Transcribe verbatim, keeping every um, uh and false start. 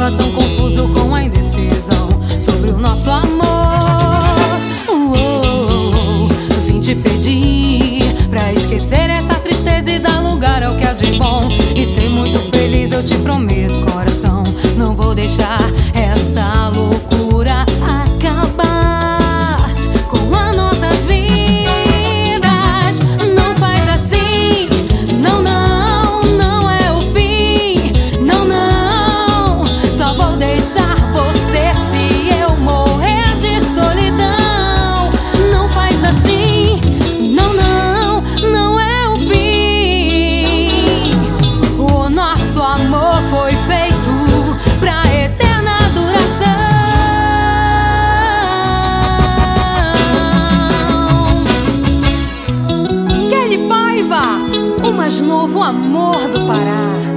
estava tão confuso com a indecisão sobre o nosso amor. Uh, oh, oh, vim te pedir pra esquecer essa tristeza e dar lugar ao que há de bom e ser muito feliz, eu te prometo, coração. Não vou deixar essa loucura acabar com as nossas vidas. Não faz assim, não, não, não é o fim. Não, não, só vou deixar você se eu morrer de solidão. Não faz assim, não, não, não é o fim. O nosso amor foi feito pra eterna duração. Kelly Paiva, o mais novo amor do Pará.